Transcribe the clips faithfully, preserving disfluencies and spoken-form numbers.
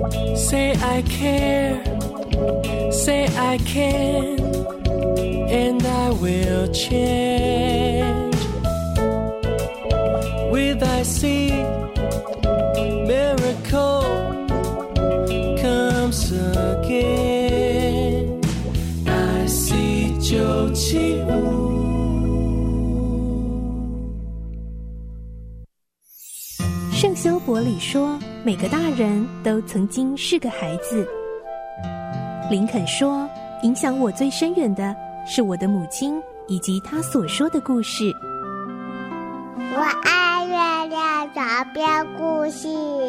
Say I care, say I can, and I will change. With I see miracle comes again. I see 九七五。 圣修伯里说，每个大人都曾经是个孩子。林肯说，影响我最深远的是我的母亲以及她所说的故事。 我爱月亮床边故事。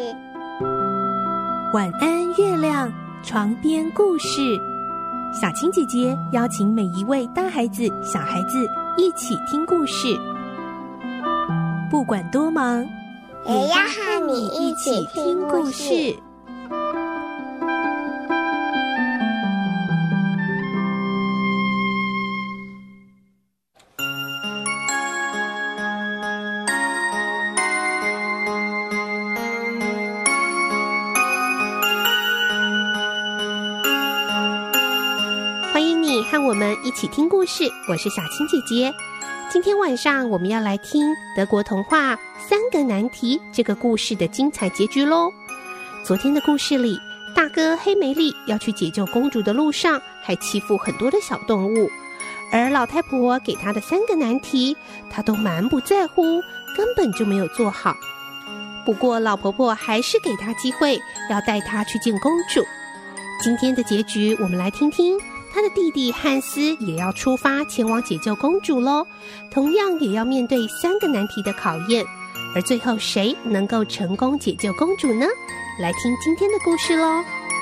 晚安，月亮床边故事。小青姐姐邀请每一位大孩子、小孩子一起听故事，不管多忙， 也要和你一起听故事。 欢迎你和我们一起听故事，我是小青姐姐。今天晚上我们要来听德国童话《三个难题》这个故事的精彩结局咯。昨天的故事里，大哥黑梅利要去解救公主的路上，还欺负很多的小动物，而老太婆给他的三个难题，他都蛮不在乎，根本就没有做好。不过老婆婆还是给他机会，要带他去见公主。今天的结局，我们来听听他的弟弟汉斯也要出发前往解救公主咯，同样也要面对三个难题的考验，而最后谁能够成功解救公主呢？来听今天的故事咯。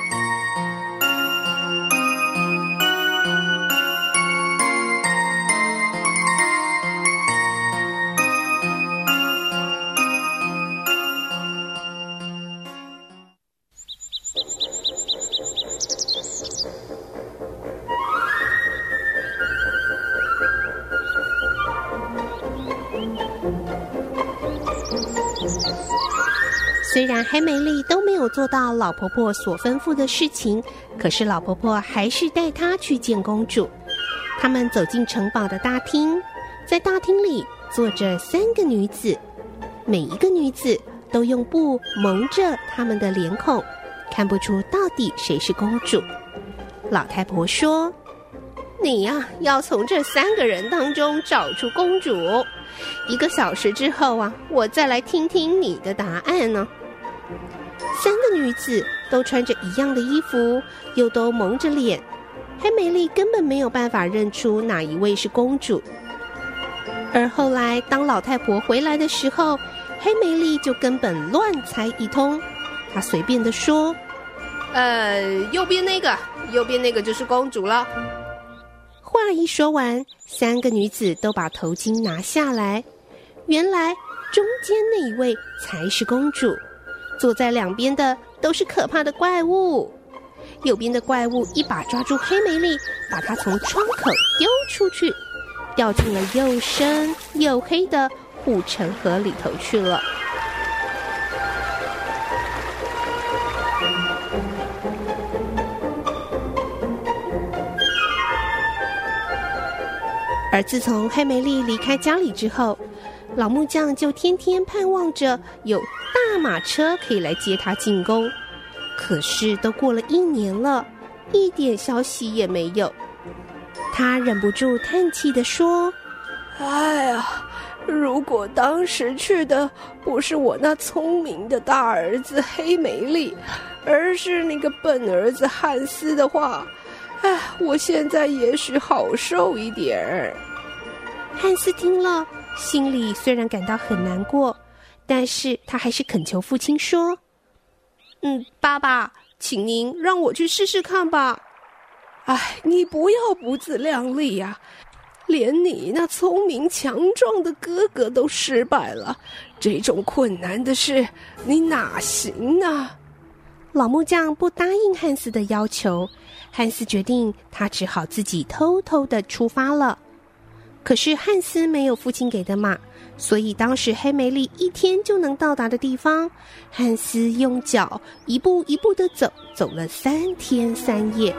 虽然黑梅利都没有做到老婆婆所吩咐的事情，可是老婆婆还是带她去见公主。他们走进城堡的大厅，在大厅里坐着三个女子，每一个女子都用布蒙着她们的脸孔，看不出到底谁是公主。老太婆说，你呀，要从这三个人当中找出公主，一个小时之后啊，我再来听听你的答案呢。三个女子都穿着一样的衣服，又都蒙着脸，黑梅利根本没有办法认出哪一位是公主。而后来当老太婆回来的时候，黑梅利就根本乱猜一通。她随便地说，呃，右边那个右边那个就是公主了。话一说完，三个女子都把头巾拿下来，原来中间那一位才是公主，坐在两边的都是可怕的怪物。右边的怪物一把抓住黑梅利，把她从窗口丢出去，掉进了又深又黑的护城河里头去了。而自从黑梅利离开家里之后，老木匠就天天盼望着有大马车可以来接他进宫，可是都过了一年了，一点消息也没有。他忍不住叹气地说， 哎呀，如果当时去的不是我那聪明的大儿子黑梅利，而是那个笨儿子汉斯的话，哎，我现在也许好受一点儿。 汉斯听了，心里虽然感到很难过，但是他还是恳求父亲说，嗯，爸爸，请您让我去试试看吧。 哎，你不要不自量力呀、啊！连你那聪明强壮的哥哥都失败了，这种困难的事你哪行啊？ 老木匠不答应汉斯的要求，汉斯决定他只好自己偷偷的出发了。 可是汉斯没有父亲给的马，所以当时黑梅丽一天就能到达的地方，汉斯用脚一步一步的走，走了三天三夜。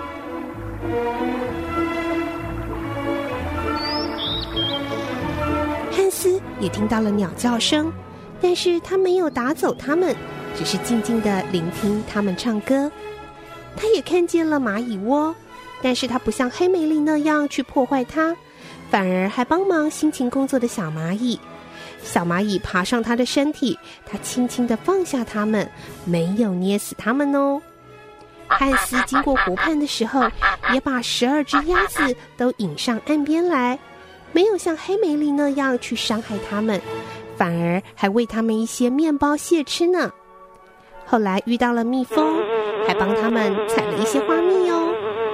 汉斯也听到了鸟叫声，但是他没有打走它们，只是静静地聆听它们唱歌。他也看见了蚂蚁窝，但是他不像黑梅丽那样去破坏它，反而还帮忙辛勤工作的小蚂蚁。小蚂蚁爬上他的身体，他轻轻地放下它们，没有捏死它们哦。汉斯经过湖畔的时候，也把十二只鸭子都引上岸边来，没有像黑梅丽那样去伤害它们，反而还喂它们一些面包蟹吃呢。后来遇到了蜜蜂，还帮它们采了一些花蜜哦。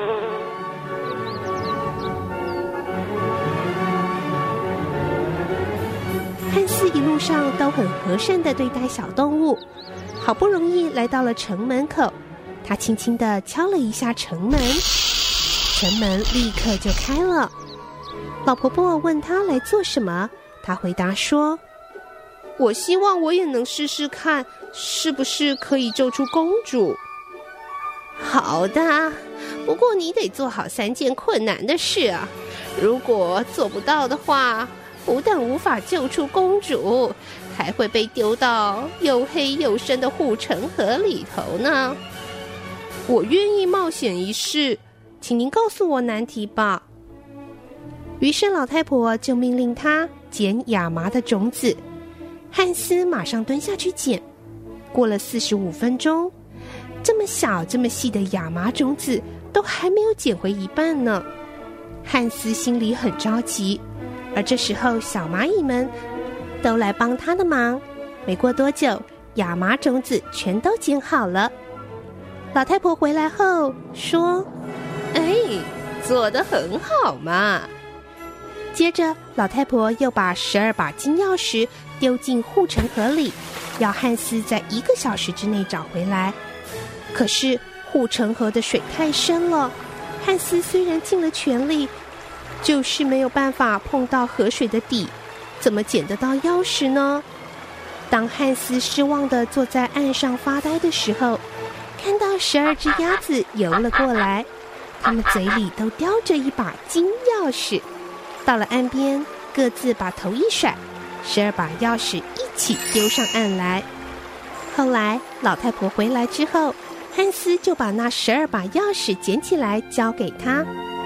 汉斯一路上都很和善地对待小动物，好不容易来到了城门口，他轻轻地敲了一下城门，城门立刻就开了。老婆婆问他来做什么，他回答说：我希望我也能试试看，是不是可以救出公主。好的，不过你得做好三件困难的事啊，如果做不到的话，不但无法救出公主，还会被丢到又黑又深的护城河里头呢。我愿意冒险一试，请您告诉我难题吧。于是老太婆就命令他捡亚麻的种子，汉斯马上蹲下去捡。过了四十五分钟，这么小这么细的亚麻种子都还没有捡回一半呢。汉斯心里很着急，而这时候小蚂蚁们都来帮他的忙。没过多久，亚麻种子全都捡好了。老太婆回来后说：哎，做得很好嘛。接着老太婆又把十二把金钥匙丢进护城河里，要汉斯在一个小时之内找回来。可是护城河的水太深了，汉斯虽然尽了全力，就是没有办法碰到河水的底，怎么捡得到钥匙呢？当汉斯失望地坐在岸上发呆的时候，看到十二只鸭子游了过来，它们嘴里都叼着一把金钥匙。到了岸边，各自把头一甩，十二把钥匙一起丢上岸来。后来老太婆回来之后，汉斯就把那十二把钥匙捡起来交给他。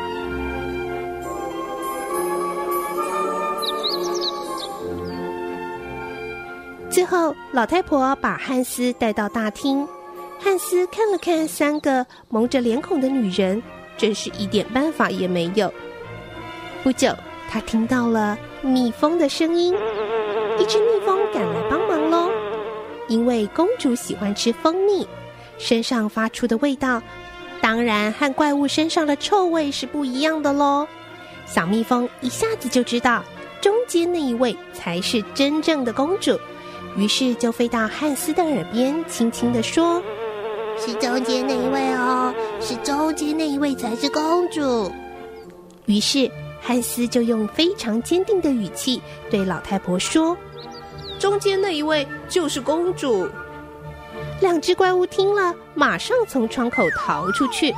最后老太婆把汉斯带到大厅，汉斯看了看三个蒙着脸孔的女人，真是一点办法也没有。不久他听到了蜜蜂的声音，一只蜜蜂赶来帮忙咯。因为公主喜欢吃蜂蜜，身上发出的味道当然和怪物身上的臭味是不一样的咯。小蜜蜂一下子就知道中间那一位才是真正的公主，于是就飞到汉斯的耳边轻轻地说：是中间那一位哦，是中间那一位才是公主。于是汉斯就用非常坚定的语气对老太婆说：中间那一位就是公主。两只怪物听了，马上从窗口逃出去。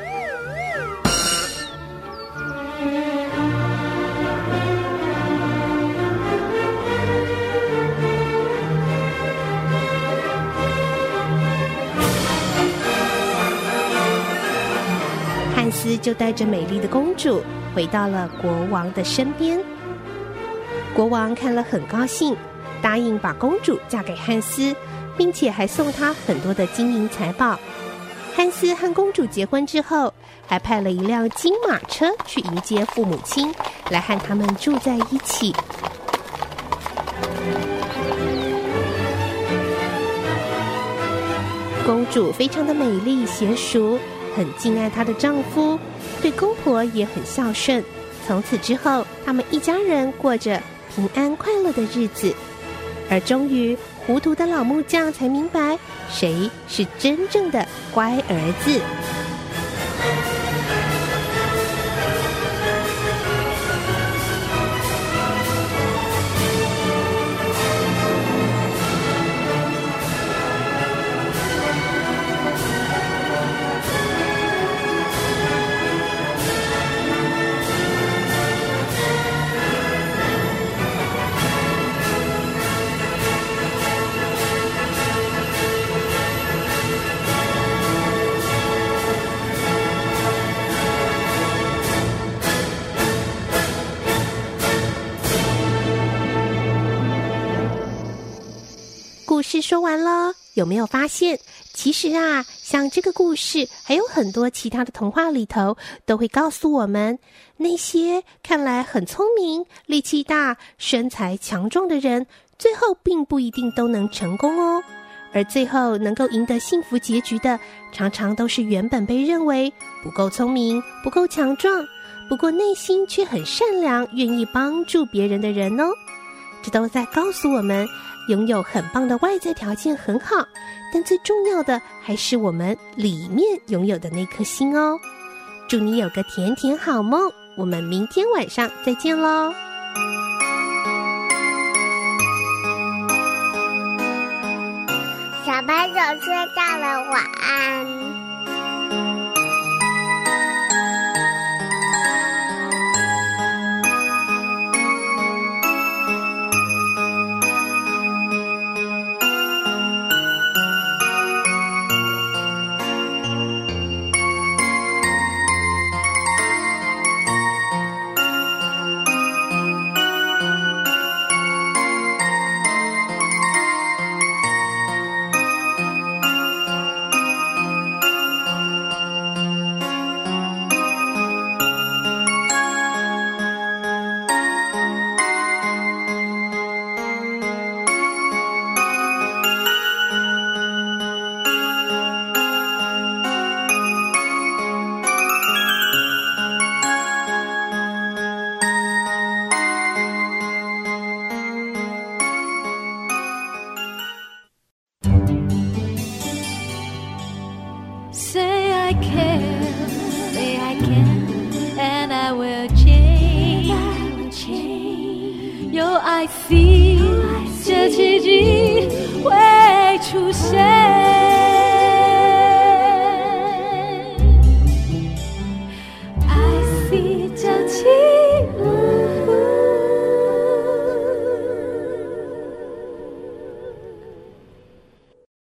汉斯就带着美丽的公主回到了国王的身边。国王看了很高兴，答应把公主嫁给汉斯，并且还送他很多的金银财宝。汉斯和公主结婚之后，还派了一辆金马车去迎接父母亲，来和他们住在一起。公主非常的美丽娴熟，很敬爱她的丈夫，对公婆也很孝顺。从此之后，他们一家人过着平安快乐的日子。而终于，糊涂的老木匠才明白谁是真正的乖儿子。 说完了，有没有发现，其实啊，像这个故事，还有很多其他的童话里头，都会告诉我们，那些看来很聪明、力气大、身材强壮的人，最后并不一定都能成功哦。而最后能够赢得幸福结局的，常常都是原本被认为不够聪明、不够强壮，不过内心却很善良，愿意帮助别人的人哦。这都在告诉我们，拥有很棒的外在条件很好，但最重要的还是我们里面拥有的那颗心哦。祝你有个甜甜好梦，我们明天晚上再见咯。 小朋友睡觉了，晚安。 Say I care, say I can, and I will change. I will change. 有爱 feel， 这奇迹会出现。